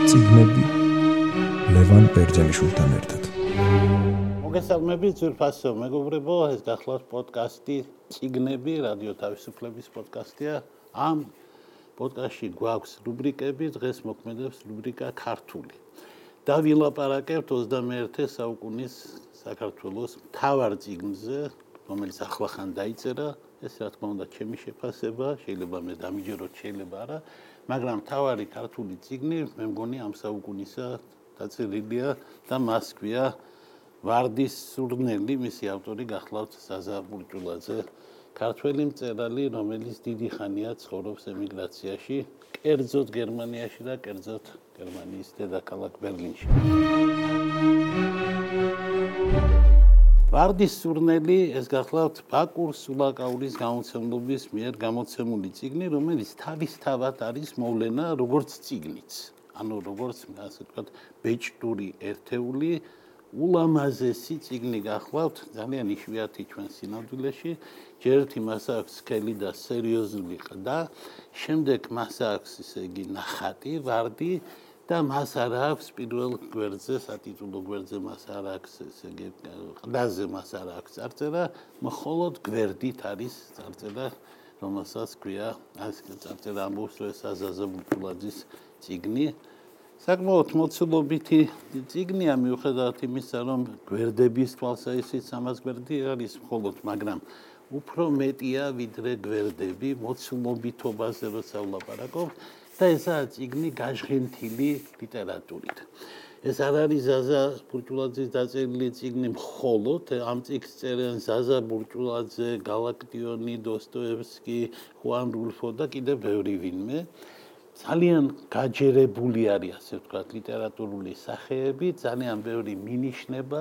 წიგნები ლევან ბერძენიშვილთან ერთად. მოგესალმებით ძვირფასო მეგობრებო, ეს გახლავთ პოდკასტი წიგნები, რადიო თავისუფლების პოდკასტია. ამ პოდკასტში გვაქვს რუბრიკები, დღეს მოქმედებს რუბრიკა ქართული. და ვილაპარაკებთ 21 საუკუნის საქართველოს მთავარ წიგნზე, რომელიც ახლახან დაიწერა. ეს რა თქმა უნდა ჩემი შეფასება, შეიძლება მე დამიჯეროთ, შეიძლება არა, მაგრამ მთავარი ქართული წიგნი მე მგონი ამ საუკუნისა დაწერილია და მას ქვია ვარდის სურნელი, მისი ავტორი გახლავთ ზაზა ბურჭულაძე, ქართველი მწერალი, რომელიც დიდი ხანია ცხოვრობს ემიგრაციაში, კერძოდ გერმანიაში და კერძოდ გერმანიის დედაქალაქ ბერლინში. ვარდის სურნელი ეს გახლავთ ბაკურ სულაკაურის გამოცემლობის მიერ გამოცემული წიგნი, რომელიც თავისთავად არის მოვლენა როგორც წიგნიც. ანუ როგორც ასე ვთქვათ, ბეჭდური ერთეული ულამაზესი წიგნი გახლავთ, ძალიან იშვიათი ჩვენ სინამდვილეში, ჯერ ერთი მას აქვს სქელი და სერიოზული ყდა, შემდეგ მას აქვს ესე იგი ნახატი, ვარდი და მას არ აქვს პირველ გვერდზე, სატიტულო გვერდზე მას არ აქვს, ესე იგი ყდაზე მას არ აქვს წარწერა, მხოლოდ გვერდით არის წარწერა, რომელსაც ქვია, ეს წარწერა ამბობს, რომ ეს ზაზა ბურჭულაძის წიგნი. საკმაოდ მოცულობითი წიგნია მიუხედავად იმისა, რომ გვერდების თვალსაჩინით 300 გვერდი არის მხოლოდ, მაგრამ უფრო მეტია ვიდრე გვერდები, მოცულობითობაზე როცა ვლაპარაკობთ და ესაა წიგნი გაჟღენთილი ლიტერატურით. ეს არ არის ზაზა ბურჭულაძის დაწერილი წიგნი მხოლოდ, ამ წიგნს წერენ ზაზა ბურჭულაძე, გალაკტიონი, დოსტოევსკი, ხუან რულფო და კიდევ ბევრი ვინმე. ძალიან გაჯერებული არის, ასე ვთქვათ, ლიტერატურული სახეები, ძალიან ბევრი მინიშნება.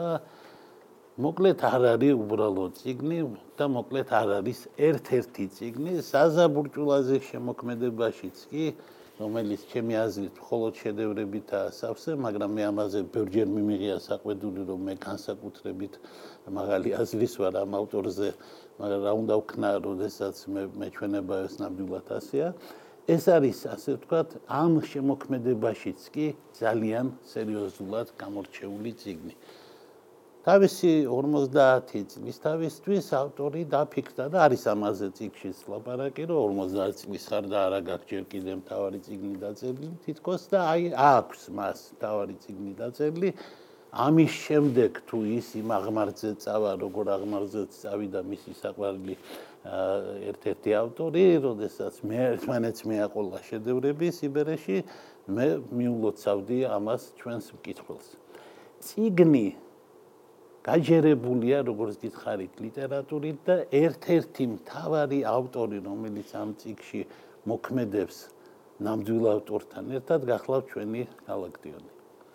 მოკლედ არ არის უბრალოდ წიგნი და მოკლედ არ არის ერთ-ერთი წიგნი. ზაზა ბურჭულაძის შემოქმედებაშიც კი, რომელიც ჩემი აზრით მხოლოდ შედევრებითაა სავსე, მაგრამ მე ამაზე ბევრჯერ მიმიღია საყვედური, რომ მე განსაკუთრებით მაღალი აზრის ვარ ამ ავტორზე, მაგრამ რა უნდა ვქნა, როდესაც მე მეჩვენება ეს ნამდვილად ასეა. ეს არის, ასე ვთქვათ, ამ შემოქმედებაშიც კი ძალიან სერიოზულად გამორჩეული წიგნი. თავისი 50 წლის თავისთვის ავტორი დაფიქრდა და არის ამაზე წიგნშიც ლაპარაკი, რომ 50 წლის ხარ და არა გაქვს ჯერ კიდევ მთავარი წიგნი დაწერილი თითქოს და აი აქვს მას მთავარი წიგნი დაწერილი. ამის შემდეგ თუ ის იმ აღმართზე წავა, როგორ აღმართზე წავიდა მისი საყვარელი ერთ-ერთი ავტორი, როდესაც მე ერთმანეთს მეაყოლა შედევრები სიბერეში, მე მიულოცავდი ამას ჩვენს მკითხველს. წიგნი გაჯერებულია, როგორც გითხარით, ლიტერატურით და ერთ-ერთი მთავარი ავტორი, რომელიც ამ წიგნში მოქმედებს ნამდვილ ავტორთან ერთად, გახლავთ ჩვენი გალაკტიონი.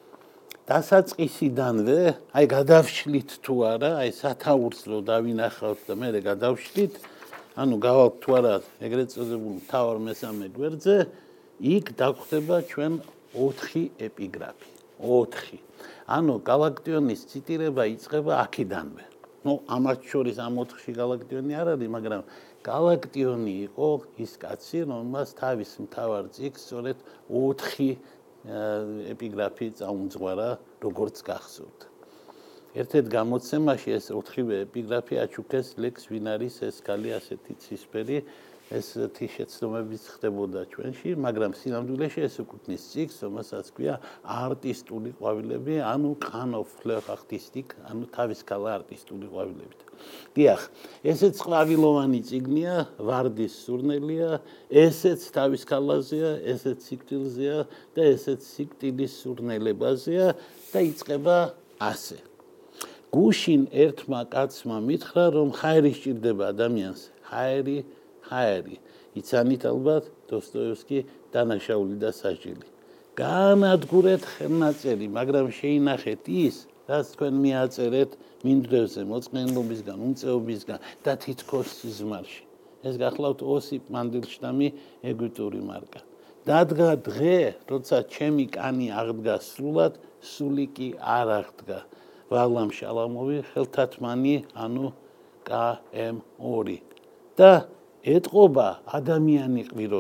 დასაწყისიდანვე, აი გადავშლით თუ არა, აი სათაურს რო დავინახავთ და მე გადავშლით, ანუ გავალთ თუ არა ეგრეთ წოდებულ მთავარ მესამე გვერდზე, იქ დაგვხდება ჩვენ 4 ეპიგრაფი. 4. ანუ გალაკტიონის ციტირება იწყება აქედანვე. ამათ შორის ამ 4-ში გალაკტიონი არ არის, მაგრამ გალაკტიონი იყო ის კაცი, რომელმაც თავის მთავარ წიგნს სწორედ 4 ეპიგრაფი წაუმძღვარა, როგორც გახსოვთ. ერთ-ერთ გამოცემაში ეს 4 ეპიგრაფი აჩუქეს ლექს ვინ არის ეს ქალი ასეთი ცისფერი, ესეთი შეცდომებიც ხდებოდა ჩვენში, მაგრამ სინამდვილეში ეს ეკუთვნის წიგნს, რომელსაც ქვია არტისტული ყვავილები, ანუ ყანოფლეხახტისტიკ, ანუ თავისქალა არტისტული ყვავილებით. დიახ, ესეც ყვავილოვანი წიგნია, ვარდის სურნელია, ესეც თავისქალაზეა, ესეც სიკვდილზეა და ესეც სიკვდილის სურნელებაზეა და იწყება ასე. გუშინ ერთმა კაცმა მითხრა, რომ ხაერი სჭირდება ადამიანს. ხაერი. იცანით ალბათ დოსტოევსკი დანაშაული და სასჯელი. გაანადგურეთ ხელნაწერი, მაგრამ შეინახეთ ის, რაც თქვენ მიაწერეთ მინდვრებზე, მოწყენილობისგან, უმწეობისგან და თითქოს სიზმარში. ეს გახლავთ ოსიპ მანდელშტამი ეგვიპტური მარკა. დადგა დღე, როცა ჩემი კანი აღდგა სრულად, სული კი არ აღდგა. ვალამ შალამოვი ხელთათმანი, ანუ KM2 და ეტყობა ადამიანი ყვიროდა,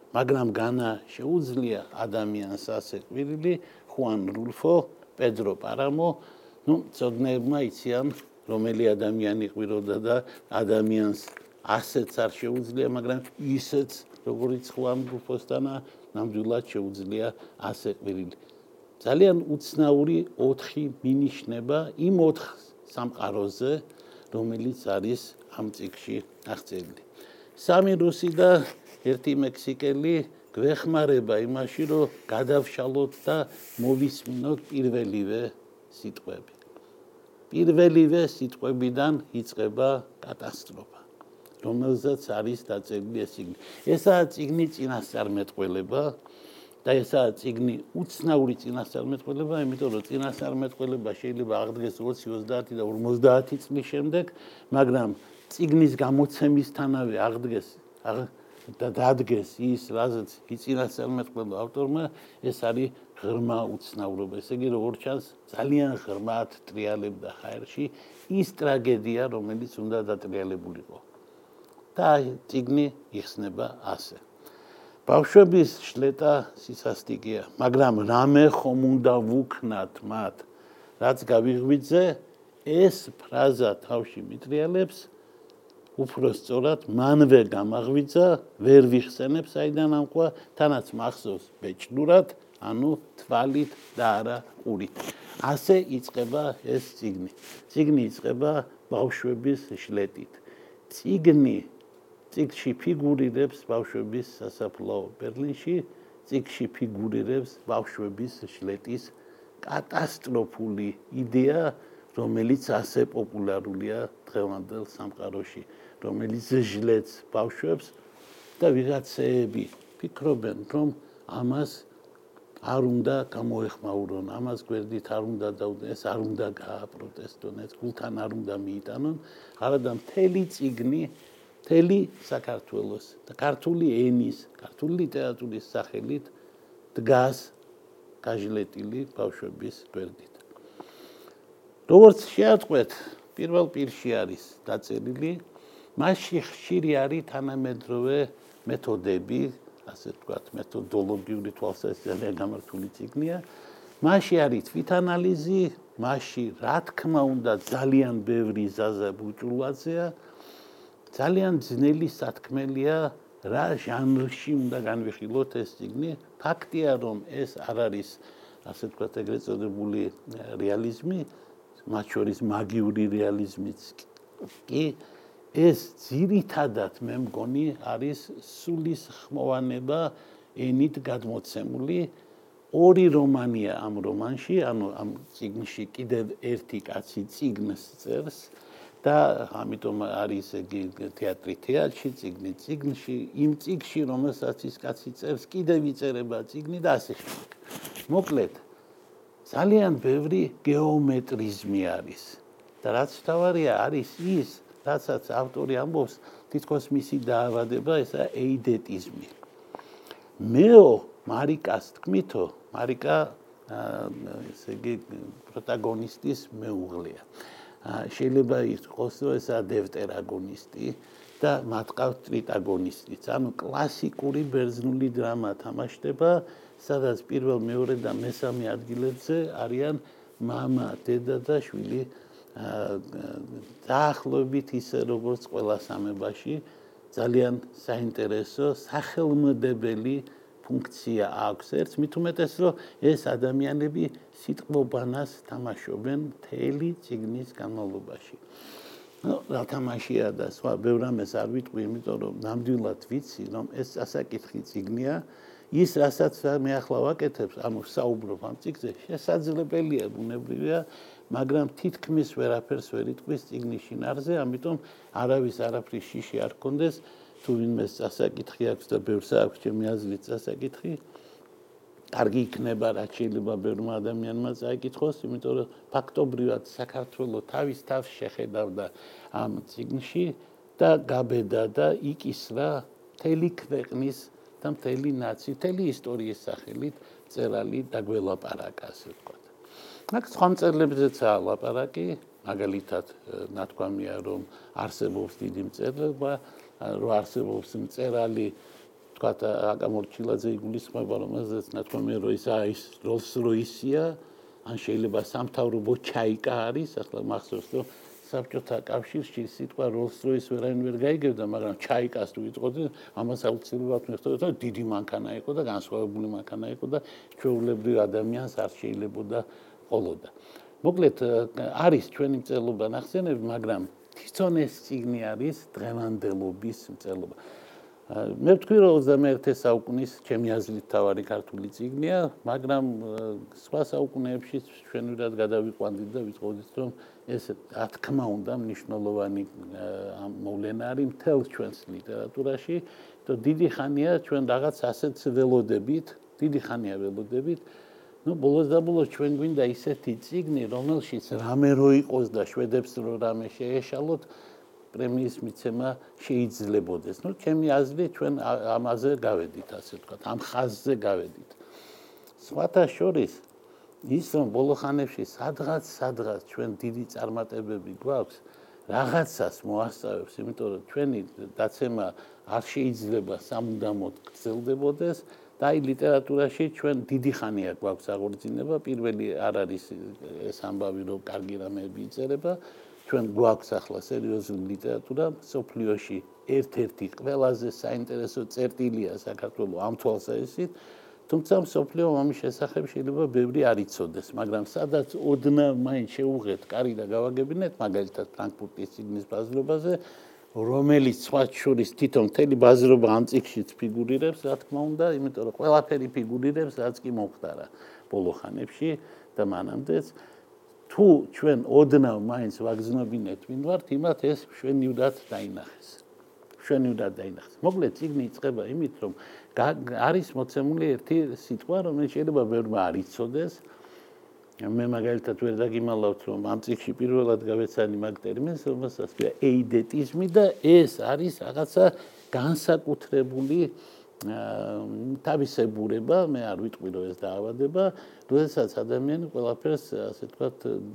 მაგრამ განა შეუძლია ადამიანს ასე ყვირილი ხუან რულფო პედრო პარამო ცოდნეებმა იციან რომელი ადამიანი ყვიროდა და ადამიანს ასეც არ შეუძლია მაგრამ ისეც როგორც ხუან რულფოსთანა ნამდვილად შეუძლია ასე ყვირილი ძალიან უცნაური 4 მინიშნება იმ 4 სამყაროზე რომელიც არის ამ წიგნში აღწერილი სამი რუსი და ერთი მექსიკელი გვეხმარება იმაში რომ გადავშალოთ და მოვისმინოთ პირველივე სიტყვები პირველივე სიტყვებიდან იწყება კატასტროფა რომელზეც არის დაწერილი ეს წიგნი ესაა წიგნი წინასწარმეტყველება და ესაა წიგნი უცნაური წინასწარმეტყველება იმიტომ რომ წინასწარმეტყველება შეიძლება აღდგეს 20-30 და 50 წლის შემდეგ მაგრამ წიგნის გამოცემისთანავე აღდგეს და დადგეს ის რაზეც იწინასწარმეტყველა ავტორმა ეს არის ღრმა უცნაურობა ესე იგი როგორც ჩანს ძალიან ღრმად ტრიალებდა ჰაერში ის ტრაგედია რომელიც უნდა დატრიალებულიყო და წიგნი იხსნება ასე ბავშვების შლეტა სისასტიკეა მაგრამ რამე ხომ უნდა ვუქნათ მათ რაც გავიღვიძე ეს ფრაზა თავში მიტრიალებს უფრო სწორად მანვე გამაღვიძა ვერ ვიხსენებ საიდან ამყვა თანაც მახსოვს ბეჭდურად ანუ თვალით და არა ყურით ასე იწყება ეს წიგნი წიგნი იწყება ბავშვების შლეტით წიგნში ფიგურირებს ბავშვების სასაფლაო ბერლინში წიგნში ფიგურირებს ბავშვების შლეტის კატასტროფული იდეა რომელიც ასე პოპულარულია დღევანდელ სამყაროში რომელიც ჟლეტს ბავშვებს და ვიღაცეები ფიქრობენ რომ ამას არ უნდა გამოეხმაურონ ამას გვერდით არ უნდა დაუდენ ეს არ უნდა გააპროტესტონ ეს გულთან არ უნდა მიიტანონ არადა მთელი წიგნი მთელი საქართველოს და ქართული ენის ქართული ლიტერატურის სახელით დგას გაჟლეტილი ბავშვების გვერდით როგორც შეატყვეთ პირველ პირში არის დაწერილი მასში ხშირი არის თანამედროვე მეთოდები ასე ვთქვათ მეთოდოლოგიური თვალსაზრისით გამართული წიგნია მასში არის თვითანალიზი მასში რა თქმა უნდა ძალიან ბევრი ზაზა ბუჭულაძეა ძალიან ძნელი სათქმელია რა ჟანრში უნდა განვიხილოთ ეს წიგნი ფაქტია რომ ეს არ არის ასე ვთქვათ ეგრეთ წოდებული რეალიზმი მათ შორის მაგიური რეალიზმიც კი ეს ძირითადად მე მგონი არის სულის ხმოვანება ენით გადმოცემული ორი რომანია ამ რომანში ანუ ამ წიგნში კიდევ ერთი კაცი წიგნს წერს და ამიტომ არის იგი თეატრი თეატრში წიგნი წიგნში იმ წიგნში რომელსაც ის კაცი წერს კიდევ იწერება წიგნი და ასე შემდეგ მოკლედ ძალიან ბევრი გეომეტრიზმი არის და რაც თავარია არის ის რასაც ავტორი ამბობს თითქოს მისი დაავადება ესა ეიდეტიზმი მეო მარიკას თქმითო მარიკა ესე იგი პროტაგონისტის მეუღლეა შეიძლება იყოს რომ ესა დევტერაგონისტი და მათ ყავს ტრიტაგონისტიც ანუ კლასიკური ბერძნული დრამა თამაშდება სადაც პირველ მეორე და მესამე ადგილებზე არიან მამა დედა და შვილი დაახლოებით ისე როგორც ყველა სამებაში ძალიან საინტერესო სახელმდებელი ფუნქცია აქვს ერთს მით უმეტეს რომ ეს ადამიანები სიტყვობანას თამაშობენ მთელი წიგნის განმავლობაში რა თამაშია და სხვა ბევრ რამეს არ ვიტყვი იმიტომ რომ ნამდვილად ვიცი რომ ეს ასაკითხი წიგნია ის რასაც მე ახლა ვაკეთებ ანუ საუბრობ ამ წიგნზე შესაძლებელია ბუნებრივია მაგრამ თითქმის ვერაფერს ვერ იტყვის წიგნის შინაარზე ამიტომ არავის არაფრის შიში არ კონდეს თუ ვინმეს ასაკითხი აქვს და ბევრს აქვს ჩემი აზრით ასაკითხი კარგი იქნება რაც შეიძლება ბევრმა ადამიანმა წაიკითხოს იმიტომ რომ ფაქტობრივად საქართველოს თავის თავს შეხედავდა ამ წიგნში და გაბედა და იკისრა მთელი ქვეყნის და მთელი ნაციის მთელი ისტორიის სახელით წერალი დაგველაპარაკა ასე ვთქვათ მაგ სხვა მწერლებზეცაა ლაპარაკი მაგალითად ნათქვამია რომ არსებობს დიდი მწერლობა რომ არსებობს მწერალი ვთქვათ, აკამორჩილაძე იგულისხმება, რომელზეც ნათქვამია, რომ ის როლს-როისია, ან შეიძლება სამთავრობო ჩაიკა არის, ახლა მახსოვს, რომ საბჭოთა კავშირში სიტყვა როლს-როის ვერაინ ვერ გაიგებდა, მაგრამ ჩაიკას თუ ვიტყოდი, ამას აუცილებლად მიხვდებით, რომ დიდი მანქანა იყო და განსხვავებული მანქანა იყო და ჩვეულებრივ ადამიანს არ შეიძლებოდა ყოლოდა. მოკლედ, არის ჩვენი მწერლობა ნახსენები, მაგრამ თვითონ ეს წიგნი არის დღევანდელობის მწერლობა. მე ვთქვი, რომ 21 საუკუნის ჩემი აზრით თავარი ქართული წიგნია, მაგრამ სხვა საუკუნეებში ჩვენურად გადავიყვანდით და ვიტყოდით, რომ ეს რა თქმა უნდა მნიშვნელოვანი მოვლენა არის მთელ ჩვენს ლიტერატურაში, და დიდი ხანია ჩვენ რაღაც ასეთ ველოდებით, დიდი ხანია ველოდებით. ბოლოს და ბოლოს ჩვენ გვინდა ისეთი წიგნი, რომელშიც რამე რო იყოს და შვედებს რო რამე შეეშალოთ, პრემიის მიცემა შეიძლებოდეს. ჩემი აზრით ჩვენ ამაზე გავედით, ასე ვთქვათ, ამ ხაზზე გავედით. სხვათა შორის ის რომ ბოლო ხანებში სადღაც ჩვენ დიდი წარმატებები გვაქვს, რაღაცას მოასწავებს, იმიტომ რომ ჩვენი დაცემა არ შეიძლება სამუდამოდ გრძელდებოდეს და აი ლიტერატურაში ჩვენ დიდი ხანია გვაქვს აღორძინება, პირველი არ არის ეს ამბავი, რომ კარგი რამეები იწერება. ჩვენ გვაქვს ახლა სერიოზული ლიტერატურა, სოფლიოში ერთ-ერთი ყველაზე საინტერესო წერტილია საქართველოს ამ თვალსაზრისით, თუმცა სოფლიო ამის შესახებ შეიძლება ბევრი არ იცოდეს, მაგრამ სადაც ოდნავ მაინც შეუღეთ კარი და გავაგებინეთ, მაგალითად ფრანკფურტის წიგნის ბაზრობაზე, რომელიც სხვა შორის თვითონ მთელი ბაზრობა ამ წიგნშიც ფიგურირებს, რა თქმა უნდა, იმიტომ რომ ყველაფერი ფიგურირებს, რაც კი მომხდარა ბოლო ხანებში და მანამდეც. თუ ჩვენ ოდნავ მაინც ვაგზნობინეთ ვინ ვართ, იმათ ეს შვენივრად დაინახეს. მოკლედ, წიგნი იწყება იმით, რომ არის მოცემული ერთი სიტყვა, რომელიც შეიძლება ბევრმა არ იცოდეს. მე მაგალითად ვერ დაგიმალავთ, რომ ამ წიგნში პირველად გავეცანი მაგ ტერმინს, რომელსაც ქვია ეიდეტიზმი და ეს არის რაღაცა განსაკუთრებული თავისებურება, მე არ ვიტყვი, რომ ეს დაავადება, როდესაც ადამიანი ყველაფერს, ასე ვთქვათ,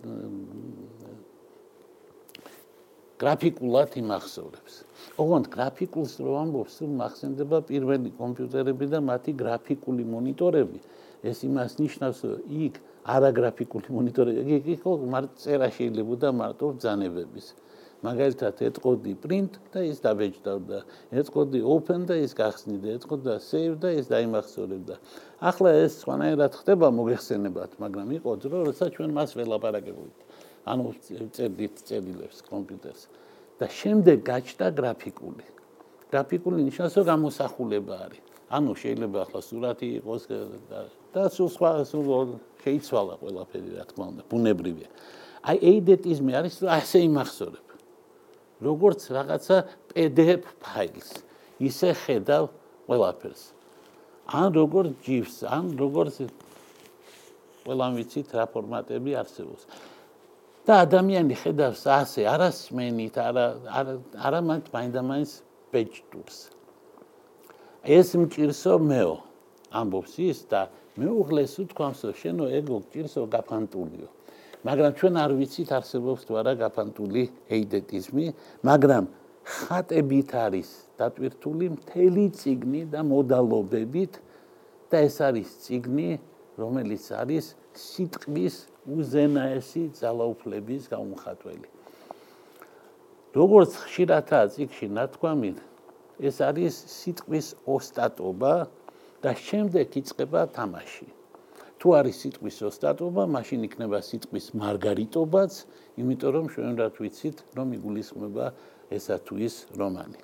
გრაფიკულად იმახსოვრებს. ოღონდ გრაფიკულს რო ამბობს, მახსენდება პირველი კომპიუტერები და მათი გრაფიკული მონიტორები. ეს იმას ნიშნავს, რომ იქ არაგრაფიკული მონიტორები, იქ წერა შეიძლებოდა მარტო ბრძანებების. მაგალითად, ეტყოდი print და ის დაბეჭდავდა, ეტყოდი open და ის გახსნიდა, ეტყოდა save და ის დაიმახსოვრებდა. ახლა ეს სხვანაირად ხდება მოგეხსენებათ, მაგრამ იყო დრო, როცა ჩვენ მას ველაპარაკებდით. ანუ წერდით წერილებს კომპიუტერს. და შემდეგ გაჩნდა გრაფიკული. გრაფიკული ნიშნავს, რომ გამოსახულება არის. ანუ შეიძლება ახლა სურათი იყოს და სულ სხვა შეიცვალა ყველაფერი, რა თქმა უნდა, ბუნებრივია. აი ეიდეტიზმი არის, რომ ასე იმახსოვრებ. როგორც რაღაცა PDF ფაილს, ისე ხედავ ყველაფერს. ან როგორც GIF-ს, ან როგორც ყველამ ვიცით რა ფორმატები არსებობს. და ადამიანი ხედავს ასე, არასმენით, არა მაინდა-მაინც ბეჭდურს. ეს მჭირსო მეო, ამბობს ის და მეუღლეს უთქვამს, რომ შენო ეგო მჭირსო გაფანტულიო. მაგრამ ჩვენ არ ვიცით არსებობს თუ არა გაფანტული ეიდეტიზმი, მაგრამ ხატებით არის დატვირთული მთელი წიგნი და მოდალობებით და ეს არის წიგნი, რომელიც არის სიტყვის უზენაესი ძალაუფლების გამომხატველი. როგორც ხშირადაა წიგნში ნათქვამი, ეს არის სიტყვის ოსტატობა და შემდეგ იწყება თამაში. თუ არის სიტყვის ოსტატობა, მაშინ იქნება სიტყვის მარგარიტობაც, იმიტომ რომ ჩვენად ვიცით, რომ იგულისხმება ესა თუ ის რომანი.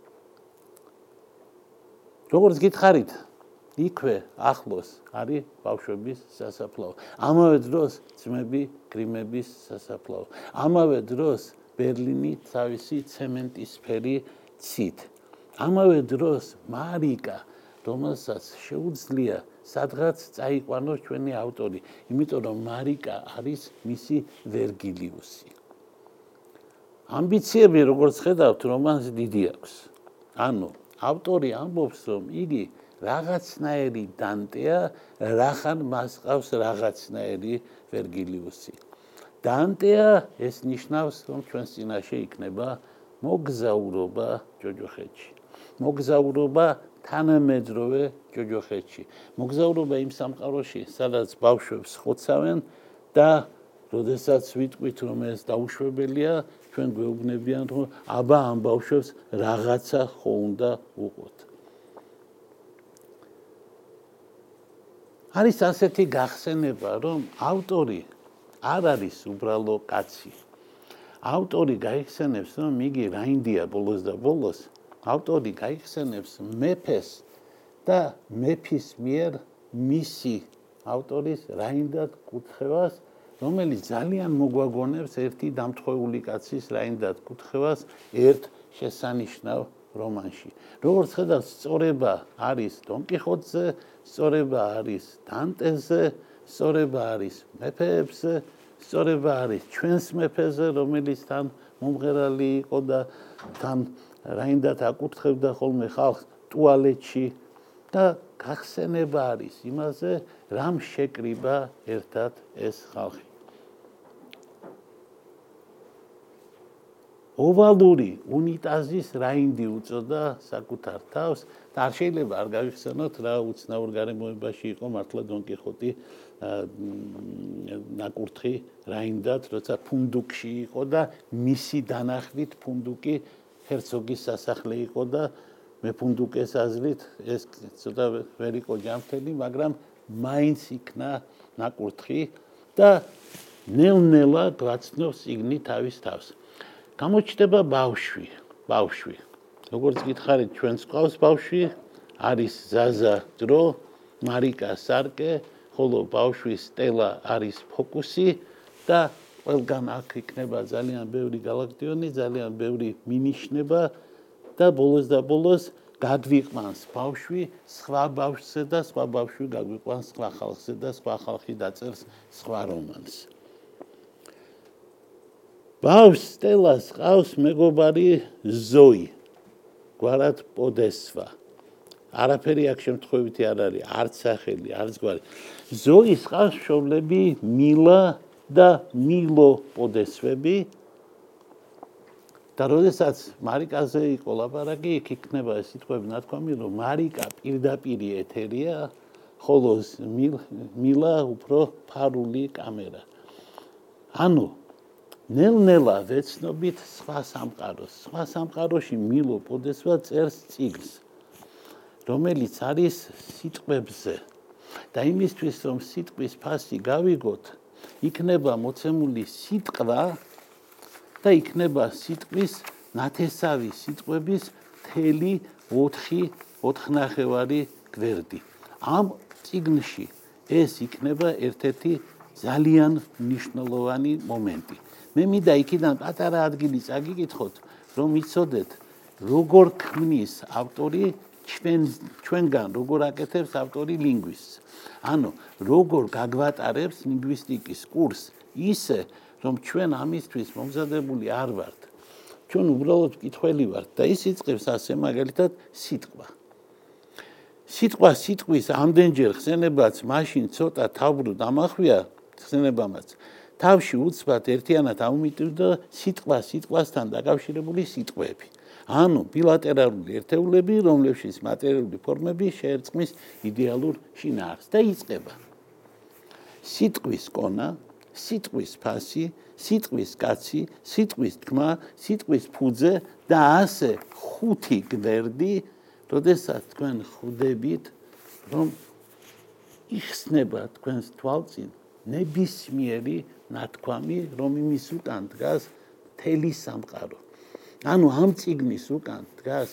როგორც გითხარით, იქვე ახლოს არის ბავშვების სასაფლაო. ამავე დროს ძმები გრიმების სასაფლაო. ამავე დროს ბერლინი თავისი ცემენტისფერი ცით. ამავე დროს მარიკა, რომელსაც შეუძლია სადღაც წაიყვანოს ჩვენი ავტორი, იმიტომ რომ მარიკა არის მისი ვერგილიუსი. ამბიციები, როგორც ხედავთ, რომანს დიდი აქვს. ანუ ავტორი ამბობს, რომ იგი რაღაცნაირი დანტეა, რახან მას ყავს რაღაცნაირი ვერგილიუსი. დანტეა ეს ნიშნავს, რომ ჩვენს წინაშე იქნება მოგზაურობა ჯოჯოხეთში. მოგზაურობა თანამედროვე ჯოჯოხეთში. მოგზაურობა იმ სამყაროში, სადაც ბავშვებს ხოცავენ და როდესაც ვიტყვით, რომ ეს დაუშვებელია, ჩვენ გვეუბნებიან, რომ აბა ამ ბავშვებს რაღაცა ხო უნდა უყოთ. არის ასეთი გახსენება, რომ ავტორი არ არის უბრალო კაცი. ავტორი გაიხსენებს, რომ იგი რაინდია ბოლოს და ბოლოს, ავტორი გაიხსენებს მეფეს და მეფის მიერ მისი ავტორის რაინდად კუთხევას, რომელიც ძალიან მოგვაგონებს ერთი დამთხოვული კაცის რაინდად კუთხევას ერთ შესანიშნავ რომანში. როგორც ხედავთ, სწორება არის დონ კიხოტზე, სწორება არის დანტეზე, სწორება არის მეფეებზე, სწორება არის ჩვენს მეფეზე, რომელიც თან მომღერალი იყო და თან რაინდად აკურთხებდა ხოლმე ხალხს ტუალეტში და გახსენება არის იმაზე, რამ შეკრიბა ერთად ეს ხალხი. ოვალური უნიტაზის რაინდი უწოდა საკუთარ თავს და არ შეიძლება არ გავიხსენოთ რა უცნაურ გარემოებაში იყო მართლა დონ კიხოტი ნაკურთხი რაინდად, როცა ფუნდუკში იყო და მისი დანახვით ფუნდუკი ჰერცოგის სასახლე იყო და მე ფუნდუკეს აზრით ეს ცოტა ვერ იყო ჯანმრთელი, მაგრამ მაინც იქნა ნაკურთხი და ნელ-ნელა გვაცნობს წიგნი თავის თავს. გამოჩნდება ბავშვი. როგორც გითხარით, ჩვენს ყავს ბავშვი, არის ზაზა დრო, მარიკა სარკე, ხოლო ბავშვის სტელა არის ფოკუსი და ყველგან აქ იქნება ძალიან ბევრი გალაქტიონი, ძალიან ბევრი მინიშნება და ბოლოს გადვიყვანს ბავშვი სხვა ბავშვზე და სხვა ბავშვი გაგვიყვანს სხვა ხალხზე და სხვა ხალხი დაწერს სხვა რომანს. ბავშვ სტელას ყავს მეგობარი ზოი, გვარად პოდესვა. არაფერი აქ შემთხვევითი არ არის, არც სახელი, არც გვარი. ზოის ყავს მშობლები მილა და მილო პოდესვები და როდესაც მარიკაზე იყო ლაპარაკი, იქ იქნება ეს სიტყვები ნათქვამი, რომ მარიკა პირდაპირი ეთერია, ხოლო მილა უფრო ფარული კამერა. ანუ ნელ-ნელა ვეცნობით სხვა სამყაროს. სხვა სამყაროში მილო პოდესვა წერს წიგნს, რომელიც არის სიტყვებზე. და იმისთვის, რომ სიტყვის ფასი გავიგოთ, იქნება მოცემული სიტყვა და იქნება სიტყვის ნათესავი სიტყვების მთელი 4.5 გვერდი. ამ წიგნში ეს იქნება ერთ-ერთი ძალიან მნიშვნელოვანი მომენტი. მე მინდა იქიდან პატარა ადგილი წაგიკითხოთ, რომ იცოდეთ, როგორ ქმნის ავტორი ჩვენგან, როგორ აკეთებს ავტორი ლინგვისტს. ანუ როგორ გაგვატარებს ლინგვისტიკის კურსს ისე, რომ ჩვენ ამისთვის მომზადებული არ ვართ. ჩვენ უბრალოდ მკითხველი ვართ და ის იწყებს ასე მაგალითად სიტყვა. სიტყვა სიტყვის ამდენჯერ ხსენებაც მაშინ ცოტა თავბრუდ ამახვია ხსენებამაც. თავში უცბად ერთიანად აუმიტივდა სიტყვა სიტყვასთან დაკავშირებული სიტყვები. ანუ ბილატერალური ერთეულები, რომლებშიც მატერიალური ფორმები შეერწყმის იდეალურ შინაარსს და იწყება სიტყვის კონა, სიტყვის ფასი, სიტყვის კაცი, სიტყვის თქმა, სიტყვის ფუძე და ასე 5 გვერდი, როდესაც თქვენ ხვდებით, რომ იხსნება თქვენს თვალწინ ნებისმიერი ნათქვამი, რომ იმის უკან დგას მთელი სამყარო. ანუ ამ წიგნის უკან დგას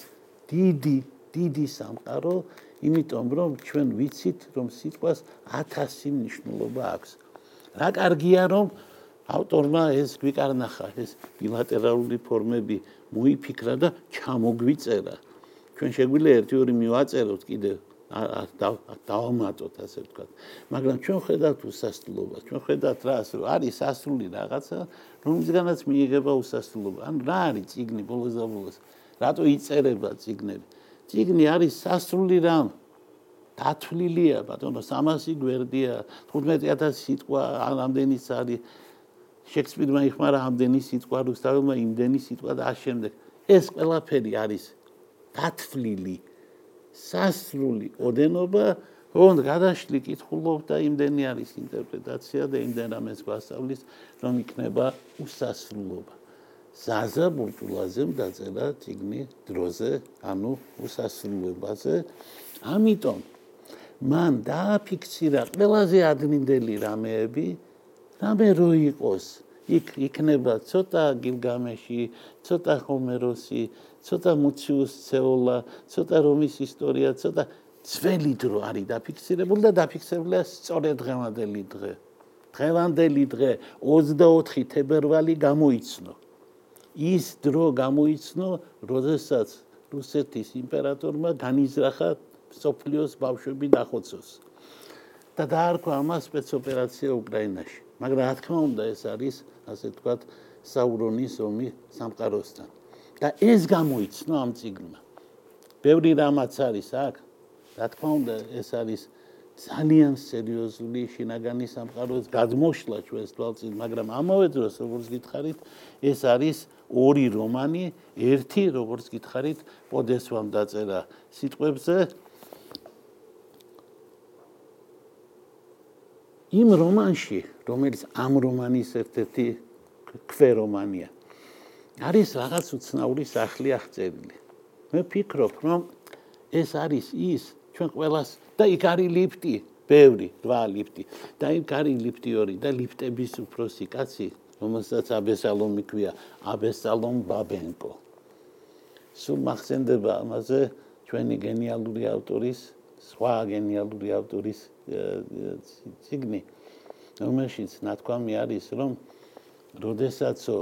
დიდი სამყარო, იმიტომ რომ ჩვენ ვიცით, რომ სიტყვას 1000 მნიშვნელობა აქვს. რა კარგია, რომ ავტორმა ეს გვიკარნახა, ეს ბილატერალური ფორმები მოიფიქრა და ჩამოგვიწერა. ჩვენ შეგვიძლია 1-2 მივაწეროთ კიდევ დავამატოთ ასე ვთქვათ. მაგრამ ჩვენ ხედავთ უსასრულობას, ჩვენ ხედავთ რას, რომ არის სასრული რაღაცა, რომლისგანაც მიიღება უსასრულობა. ანუ რა არის წიგნი ბოლოს და ბოლოს? რატო იწერება წიგნები? წიგნი არის სასრული რამ. დათვლილია, ბატონო, 300 გვერდია, 15000 სიტყვა, ამდენიც არის. შექსპირმა იხმარა ამდენი სიტყვა, რუსთაველმა იმდენი სიტყვა და ამ შემდეგ. ეს ყველაფერი არის დათვლილი სასრული ოდენობა ოღონდ გადაშლი კითხულობდა იმდენი არის ინტერპრეტაცია და იმდენ რამეს გვასწავლის რომ იქნება უსასრულობა ზაზა ბურჭულაძემ დაწერა წიგნი დროზე ანუ უსასრულობაზე ამიტომ მან დააფიქსირა ყველაზე ადრინდელი რამეები რამე რო იყოს იქ იქნება ცოტა გილგამეში ცოტა ჰომეროსი ცოტა მუციუს ცეოლა ცოტა რომის ისტორია ცოტა ძველი დრო არის დაფიქსირებული და დაფიქსირებულია სწორედ დღევანდელი დღე 24 თებერვალი გამოიცნო ის დრო გამოიცნო როდესაც რუსეთის იმპერატორმა განიზრახა სოფლიოს ბავშვები დახოცოს და დაარქვა ამას სპეცოპერაცია უკრაინაში მაგრამ რა თქმა უნდა ეს არის ასე ვთქვათ საურონის ომი სამყაროსთან და ეს გამოიცნო ამ წიგნმა ბევრი რამაც არის აქ რა თქმა უნდა ეს არის ძალიან სერიოზული შინაგანი სამყაროს გადმოშლა ჩვენს თვალწინ მაგრამ ამავე დროს როგორც გითხარით ეს არის ორი რომანი ერთი როგორც გითხარით პოდესვამ დაწერა სიტყვებზე იმ რომანში რომელიც ამ რომანის ერთ-ერთი ქვერომანია არის რაღაც უცნაური სახლი აღწერილი მე ვფიქრობ რომ ეს არის ის ჩვენ ყველას და იქ არის ლიფტი ბევრი 8 ლიფტი და იქ არის ლიფტი 2 და ლიფტების უფროსი კაცი რომელსაც აბესალომი ქვია აბესალომ ბაბენკო სულ მახსენდება ამაზე ჩვენი გენიალური ავტორის სხვა გენიალური ავტორის ციგნი რომელშიც ნათქვამი არის რომ როდესაცო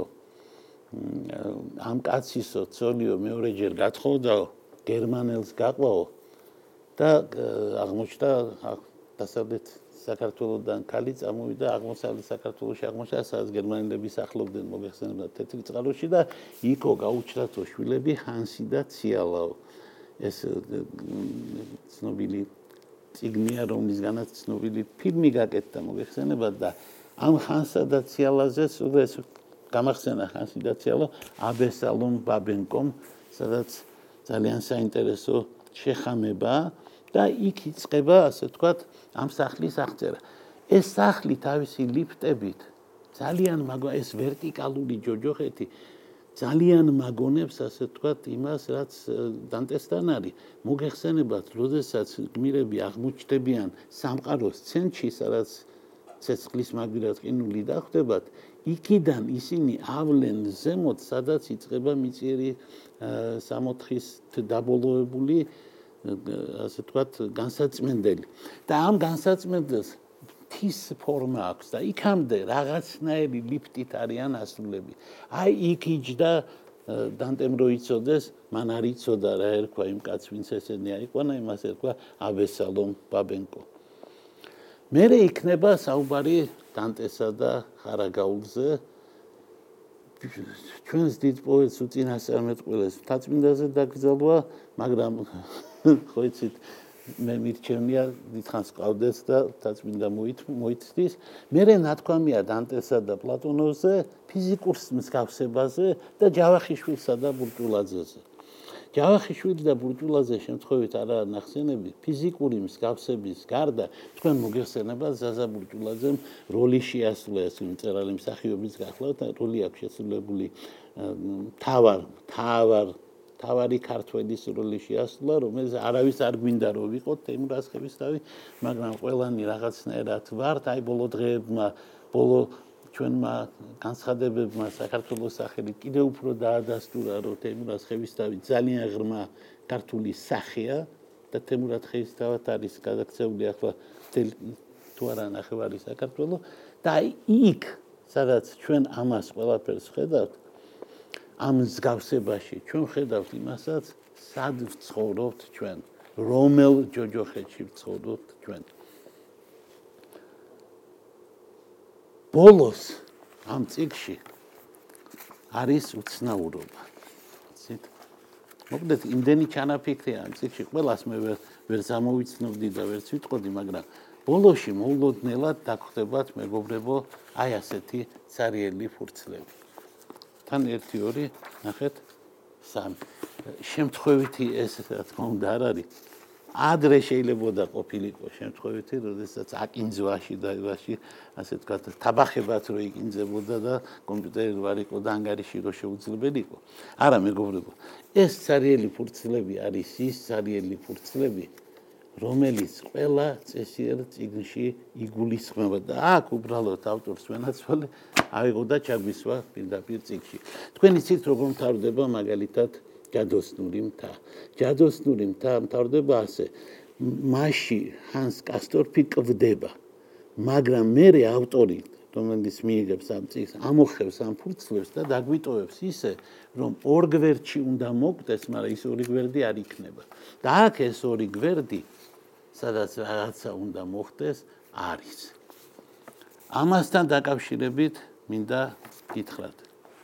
ამ კაცისო ცოლიო მეორეჯერ გათხოვდაო გერმანელს გაყვაო და აღმოჩნდა დასავლეთ საქართველოსდან ქალი წამოვიდა აღმოსავლეთ საქართველოში აღმოჩნდა სადაც გერმანელები სახლობდნენ მოგეხსენებათ თეთრი წყაროში და იქო გაუჩნდათო შვილები ჰანსი და ციალაო ეს ცნობილი წიგნია რომლისგანაც ცნობილი ფილმი გაკეთდა მოგეხსენებათ და ამ ჰანსა და ციალაზე სულ ეს გამახსენა ჰანსი და ციალო აბესალომ ბაბენკომ სადაც ძალიან საინტერესო შეხამება და იქ იწყება ასე ვთქვათ ამ სახლის აღწერა ეს სახლი თავისი ლიფტებით ძალიან ეს ვერტიკალური ჯოჯოხეთი ძალიან მაგონებს ასე ვთქვათ იმას რაც დანტესთან არის მოგეხსენებათ როდესაც გმირები აღმოჩნდებიან სამყაროს ცენტრში სადაც ცეცხლის მაგირად ყინული დახვდებათ იქიდან ისინი ავლენ ზემოთ სადაც იწყება მიწიერი სამოთხის დაბოლოებული ასე ვთქვათ განსაწმენდელი და ამ განსაწმენდელს მთის ფორმა აქვს და იქამდე რაღაცნაირი ლიფტით არიან ასრულები აი იქ იჯდა დანტემ რო იცოდეს მან არ იცოდა რა ერქვა იმ კაცს ვინც ესენი აიყვანა იმას ერქვა აბესალომ ბაბენკო მერე იქნება საუბარი დანტესა და ხარაგაულზე ჩვენს დიდ პოეტს უწინასწარმეტყველეს მთაწმინდაზე დაკრძალვა მაგრამ ხო იცით მე მირჩენია დიდხანს ყავდეს და მთაწმინდა მოიცდის მერე ნათქვამია დანტესა და პლატონოვზე ფიზიკურ მსგავსებაზე და ჯავახიშვილსა და ბურჭულაძეზე ჯავახიშვილი და ბურჭულაძე შემთხვევით არა ნახსენები ფიზიკური მსგავსების გარდა თქვენ მოგეხსენებათ ზაზა ბურჭულაძემ როლი შეასრულა ეს მწერალი მსახიობის გახლავთ როლი აქვს შესრულებული თავარი ქართველის როლი შეასრულა რომელიც არავის არ გვინდა რომ ვიყოთ თემურ ასხებისთავი მაგრამ ყველანი რაღაცნაირად ვართ აი ბოლო დღეებმა ბოლო ჩვენმა განცხადებებმა საქართველოს სახელით კიდევ უფრო დაადასტურა რომ თემურაზ ხევისთავი ძალიან ღრმა ქართული სახეა და თემურად ხევისთავად არის გადაქცეული ახლა თუ არა ნახევარი საქართველო და იქ სადაც ჩვენ ამას ყველაფერს ხედავთ ამ მსგავსებაში ჩვენ ხედავთ იმასაც სად ვცხოვრობთ ჩვენ რომელ ჯოჯოხეთში ვცხოვრობთ ჩვენ ბოლოს ამ წიგნში არის უცნაურობა. იცით? მოკლედ იმდენი ჩანაფიქრია ამ წიგნში, ყველას მე ვერ замовიცნობდი და ვერც ვიტყოდი, მაგრამ ბოლოში მოულოდნელად დაგხვდებათ მეგობრებო, აი ასეთი ცარიელი ფურცლები. თან 1 2 ნახეთ 3. შემთხვევითი ეს რა თქმა უნდა არ არის. ადრე შეიძლება ყოფილიყო შემთხვევითი, როდესაც აკინძვაში და ევაში, ასე ვთქვათ, თაბახებაც რო იკინძებოდა და კომპიუტერი რო არ იყო და ანგარიში რო შეუძლებელი იყო. არა, მეგობრებო, ეს ცარიელი ფურცლები არის ის ცარიელი ფურცლები, რომელიც ყველა წესიერ წიგნში იგულისხმება და აქ უბრალოდ ავტორს ვენაცვალე აიღო და ჩაგვისვა პირდაპირ წიგნში. თქვენ იცით როგორ მთავრდება მაგალითად ჯადოსნური მთა. ჯადოსნური მთა მთავრდება ასე. მასში ჰანს კასტორფი კვდება, მაგრამ მერე ავტორი, რომელიც მიიღებს ამ წიგნს, ამოხევს ამ ფურცლებს და დაგვიტოვებს ისე, რომ ორ გვერდში უნდა მოკვდეს, მაგრამ ის ორი გვერდი არ იქნება. და აქ ეს ორი გვერდი, სადაც რაღაცა უნდა მოხდეს, არის. ამასთან დაკავშირებით მინდა გითხრათ.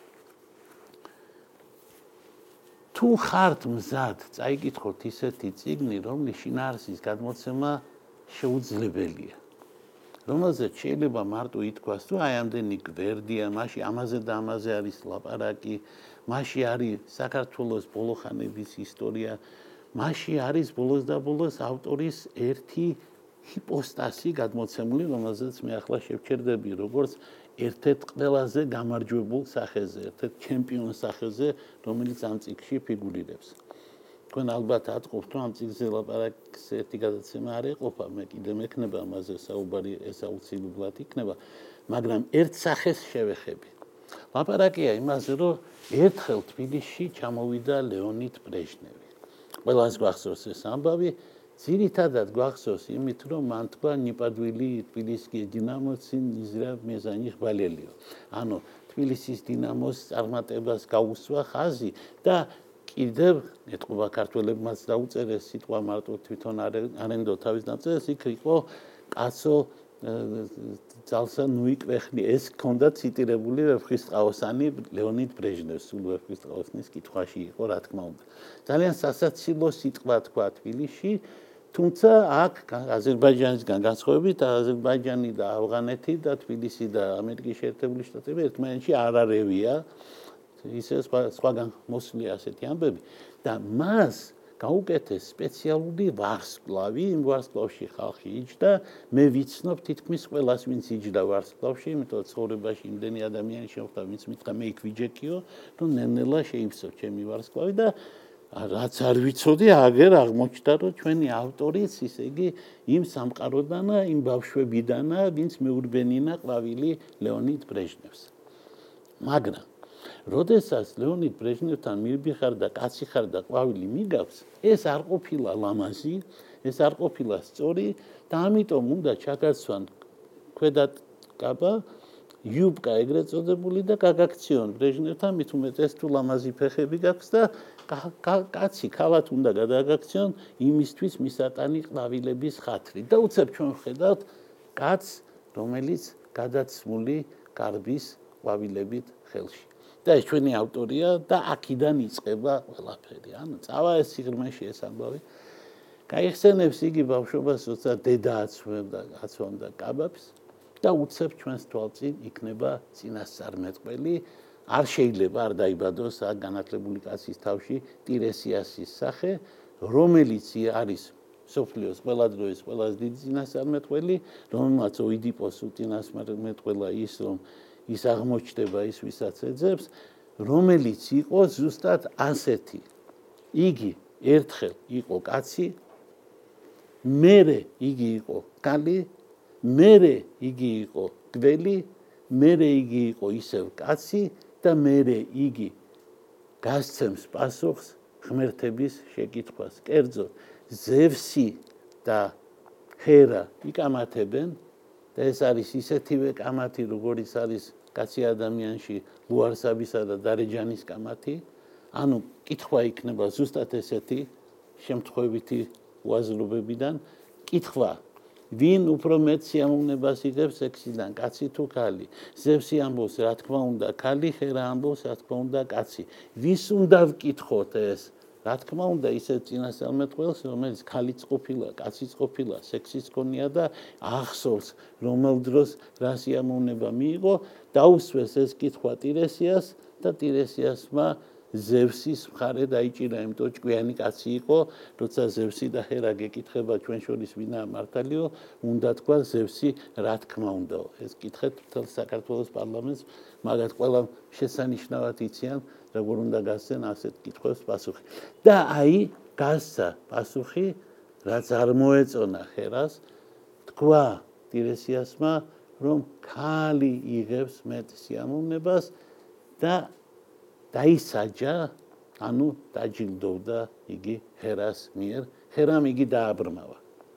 თუ ხართ მზად წაიკითხოთ ისეთი წიგნი, რომლის შინაარსის გადმოცემა შეუძლებელია, რომელზეც შეიძლება მარტო ითქვას, თუ აი ამდენი გვერდია, მასში ამაზე და ამაზე არის ლაპარაკი, მასში არის საქართველოს ბოლოხანების ისტორია, მასში არის ბოლოს და ბოლოს ავტორის ერთი ჰიპოსტასი გადმოცემული, რომელზეც მე ახლა შევჩერდები, როგორც ერთ-ერთ ყველაზე გამარჯვებულ სახეზე, ერთ-ერთ ჩემპიონ სახეზე, რომელიც ამ წიგნში ფიგურირებს. თქვენ ალბათ ატყობთ, რომ ამ წიგნზე ლაპარაკის ერთი გადაცემა არ ეყოფა, მე კიდე მექნება ამაზე საუბარი, ეს აუცილებლად იქნება, მაგრამ ერთ სახეს შევეხები. ლაპარაკია იმაზე, რომ ერთხელ თბილისში ჩამოვიდა ლეონიდ ბრეჟნევი. ყველას გვახსოვს ეს ამბავი, ძირითადად გვახსოვს იმით, რომ მან თქვა ნიპადვილი თბილისის დინამოსი ნიზრა მეზანი ხვალელიო. ანუ თბილისის დინამოს წარმატებას გაუსვა ხაზი და კიდევ ეთყობა ქართველებმაც დაუწერეს სიტყვა მარტო თვითონ არენდო თავის ნაწერს, იქ იყო კაცო ძალსა ნუიკვეხნი, ეს ჰქონდა ციტირებული ვეფხისტყაოსანი ლეონიდ ბრეჟნევს, სულ ვეფხისტყაოსნის კითხვაში იყო, რა თქმა უნდა. ძალიან სასაცილო სიტყვა თქვა თბილისში, თუმცა აქ აზერბაიჯანისგან განსხვავებით, აზერბაიჯანი და ავღანეთი და თბილისი და ამერიკის შეერთებული შტატები ერთმანეთში არ არევია, ისე სხვაგან მოსვლია ასეთი ამბები და მას გაუკეთეს სპეციალური ვარსკვლავი, იმ ვარსკვლავში ხალხი იჯდა, მე ვიცნობ თითქმის ყველას, ვინც იჯდა ვარსკვლავში, იმიტომ რომ ცხოვრებაში იმდენი ადამიანი შემოხდა, ვინც მითხრა მე იქ ვიჯექიო, რომ ნელ-ნელა შეივსო ჩემი ვარსკვლავი და რაც არ ვიცოდი, აგერ აღმოჩნდა, რომ ჩვენი ავტორიც, ისე იგი იმ სამყაროდანა, იმ ბავშვებიდანა, ვინც მეურბენინა ყვავილი ლეონიდ ბრეჟნევს. მაგრამ როდესაც ლეონიდ ბრეჟნევთან მივიხარ და კაცი ხარ და ყვავილი მიგავს, ეს არ ყოფილა ლამაზი, ეს არ ყოფილა სწორი და ამიტომ უნდა ჩაგაცვან ქვედად კაბა, იუბკა ეგრეთ წოდებული და გაგაქციონ ბრეჟნევთან, მით უმეტეს თუ ლამაზი ფეხები გაქვს და კაცი ქალად უნდა გადაგაქციონ იმისთვის მისატანი ყვავილების ხათრით. და უცებ ჩვენ ვხედავთ კაცს, რომელიც გადაცმული კარბის ყვავილებით ხელში. და ეს ჩვენი ავტორია და აქედან იწყება ყველაფერი. ანუ წავა ეს სიღრმეში ეს ამბავი. გაიხსენებს იგი ბავშვობას, როცა დედა აცვამდა კაბაბს და უცებ ჩვენს თვალწინ იქნება წინასწარმეტყველი. არ შეიძლება არ დაიბადოს აქ განათლებული კაცის თავში ტირესიასის სახე, რომელიც არის სოფლიოს ყველა დროის ყველაზე დიდი წინასწარმეტყველი, რომელმაც ოიდიპოს უწინასწარმეტყველა ის, რომ ის აღმოჩნდება ის ვისაც ეძებს, რომელიც იყო ზუსტად ასეთი. იგი ერთხელ იყო კაცი, მერე იგი იყო კალი, მერე იგი იყო გველი, მერე იგი იყო ისევ კაცი და მერე იგი გასცემს პასუხს ღმერთების შეკითხვას. კერძოდ, ზევსი და ჰერა იკამათებენ და ეს არის ისეთივე კამათი, როგორიც არის კაცი ადამიანში ლუარსაბისა და დარეჯანის კამათი. ანუ კითხვა იქნება ზუსტად ესეთი შემთხვევითი უაზრობებიდან. კითხვა, ვინ უფრო მეტ სიამოვნებას იღებს სექსიდან, კაცი თუ ქალი? ზევსი ამბობს, რა თქმა უნდა, ქალი, ჰერა ამბობს, რა თქმა უნდა, კაცი. ვის უნდა ვკითხოთ ეს? რა თქმა უნდა, ისე წინასწარმეტყველს, რომელიც ქალიც ყოფილა, კაციც ყოფილა, სექსიც ჰქონია და ახსოვს, რომელ დროს რა სიამოვნება მიიღო, დაუსვეს ეს კითხვა ტირესიას და ტირესიასმა ზევსის მხარე დაიჭირა, იმიტომ ჭკვიანი კაცი იყო, როცა ზევსი და ჰერა გეკითხება ჩვენ შორის ვინაა მართალიო, უნდა თქვა ზევსი რა თქმა უნდაო. ეს კითხეთ მთელ საქართველოს პარლამენტს, მაგათ ყველა შესანიშნავად იციან, როგორ უნდა გასცენ ასეთ კითხვებს პასუხი. და აი გასცა პასუხი, რაც არ მოეწონა ჰერას, თქვა ტირესიასმა, რომ ქალი იღებს მეტ სიამოვნებას და დაისაჯა, ანუ დაჯილდოვდა იგი ჰერას მიერ, ჰერამ იგი დააბრმავა.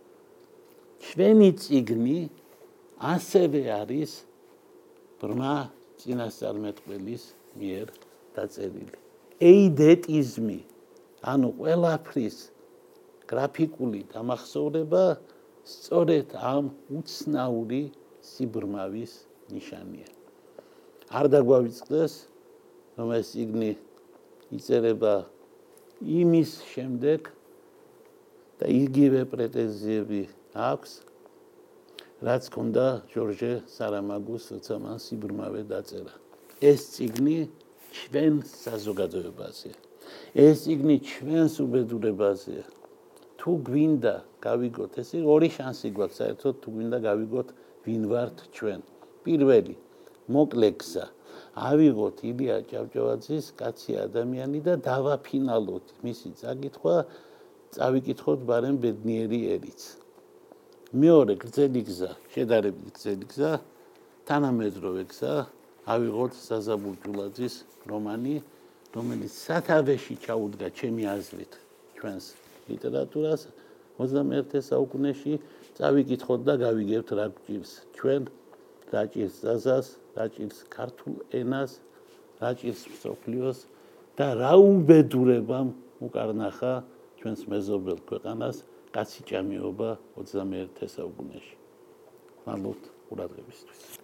ჩვენი წიგნი ასევე არის ბრმა წინასწარმეტყველის მიერ დაწერილი. ეიდეტიზმი, ანუ ყველაფრის გრაფიკული დამახსოვრება სწორედ ამ უცნაური სიბრმავის ნიშანია. არ დაგვავიწყდეს, რომ ეს წიგნი იწერება იმის შემდეგ და იგივე პრეტენზიები აქვს, რაც ჰქონდა ჟორჟე სარამაგუს, როცა მან სიბრმავე დაწერა. ეს წიგნი ჩვენ საზოგადოებაზეა. ეს წიგნი ჩვენს უბედურებაზეა. თუ გვინდა გავიგოთ, ეს ორი შანსი გვაქვს საერთოდ, თუ გვინდა გავიგოთ ვინ ვართ ჩვენ. პირველი, მოკლე გზა. ავიღოთ ილია ჭავჭავაძის კაცი ადამიანი და დავაფინალოთ მისი წაკითხვა, წავიკითხოთ ბარემ ბედნიერი ერიც. მეორე გრძელი გზა, შედარებით გრძელი გზა, თანამედროვე გზა, ავიღოთ ზაზა ბურჯულაძის რომანი, რომელიც სათავეში ჩაუდგა ჩემი აზრით ჩვენს ლიტერატურას 21 საუკუნეში, წავიკითხოთ და გავიგებთ რა გვჭირს ჩვენ, რა ჭირს ზაზას, რა ჭირს ქართულ ენას, რა ჭირს მსოფლიოს და რა უბედურებამ უკარნახა ჩვენს მეზობელ ქვეყანას კაცი ჭამიობა 21 საუკუნეში. მადლობთ ყურადღებისთვის.